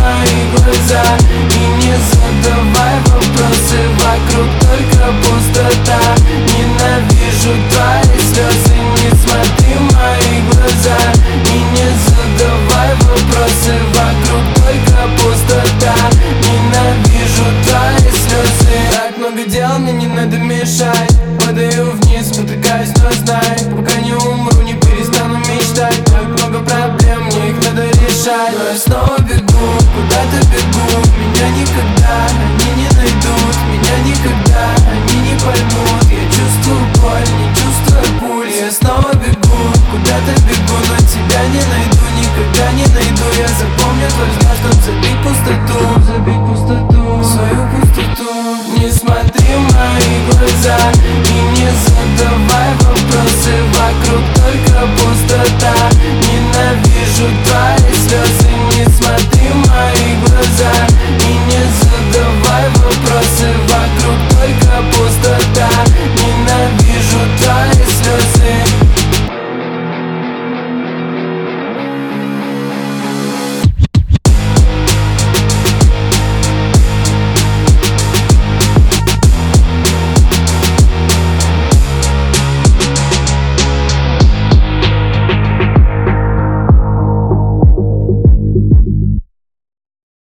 мои глаза и не задавай вопросы. Вокруг только пустота. Ненавижу твои слезы. Не смотри в мои глаза и не задавай вопросы. Вокруг только пустота. Ненавижу твои слезы. Так много дел, мне не надо мешать. Падаю вниз, спотыкаюсь, но знай, пока не умру, не перестану мечтать. Так много проблем, мне их надо решать. Но я снова бегу, куда-то бегу. Меня никогда они не найдут. Меня никогда они не поймут. Я чувствую боль, не чувствую пульс. Я снова бегу, куда-то бегу, но тебя не найду, никогда не найду. Я запомню твой взгляд, чтоб забить пустоту.